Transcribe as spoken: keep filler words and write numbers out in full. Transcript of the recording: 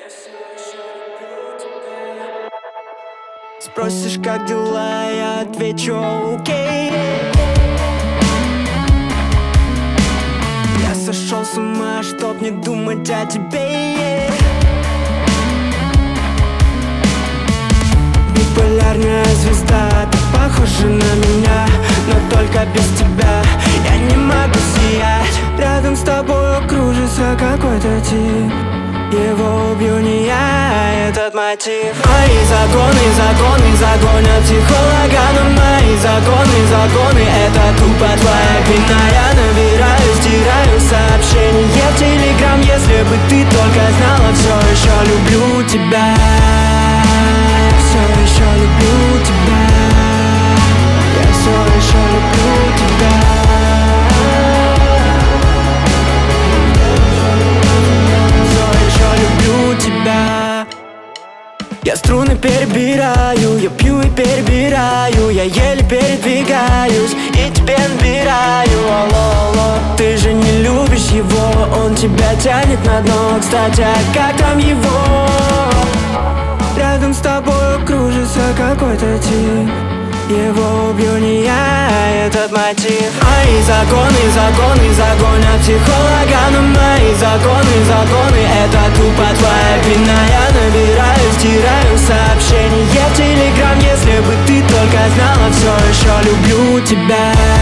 Спросишь, как дела, я отвечу окей. Я сошел с ума, чтоб не думать о тебе. Биполярная звезда, ты похожа на меня, но только без тебя я не могу сиять. Рядом с тобой кружится какой-то тип, его убью не я, этот мотив. Мои законы, законы загонят психолога, но мои законы, законы это тупо твоя вина. Я набираю, стираю сообщения в Телеграм. Если бы ты только знала, все еще люблю тебя. Я все еще люблю тебя. Я все еще люблю тебя. Я струны перебираю, я пью и перебираю, я еле передвигаюсь и тебе набираю. Алло, алло, ты же не любишь его, он тебя тянет на дно. Кстати, а как там его? Рядом с тобой кружится какой-то тип, его убью не я, этот мотив. Мои законы, законы загонят психолога, но мои законы, законы это тупо твоя вина. Я набираю, стираю сообщения в Телеграм. Если бы ты только знала, все еще люблю тебя.